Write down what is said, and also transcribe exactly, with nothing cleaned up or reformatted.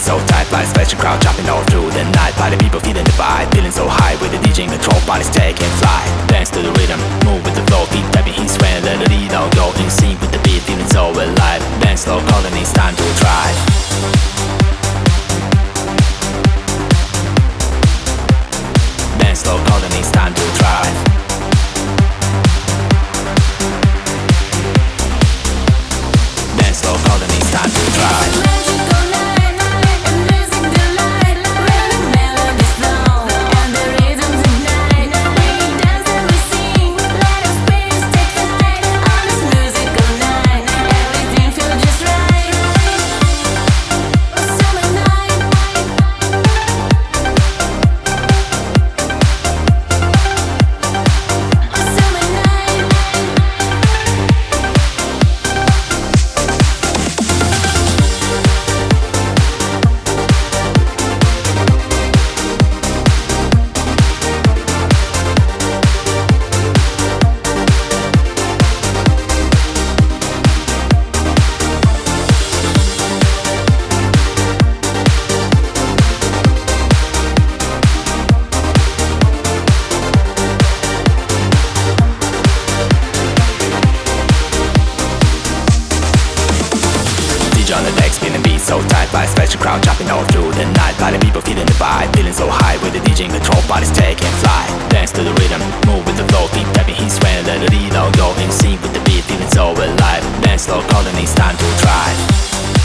so tight, by special crowd jumping all through the night. Party people feeling the vibe, feeling so high with the D J in control, bodies taking flight. Dance to the rhythm, move with the flow, keep tapping his sweat, let the lead all go in sync with the beat, feeling so alive. Dance slow, calling it's time to try. Dance slow, calling it's time to try. Dance slow, calling it's time to try. On the deck, spinning beat so tight, by a special crowd jumping all through the night. Party people feeling the vibe, feeling so high with the D J in control, bodies taking flight. Dance to the rhythm, move with the flow, keep tapping his sweat, let the lead all go in sync with the beat, feeling so alive. Dance slow, calling it's time to try.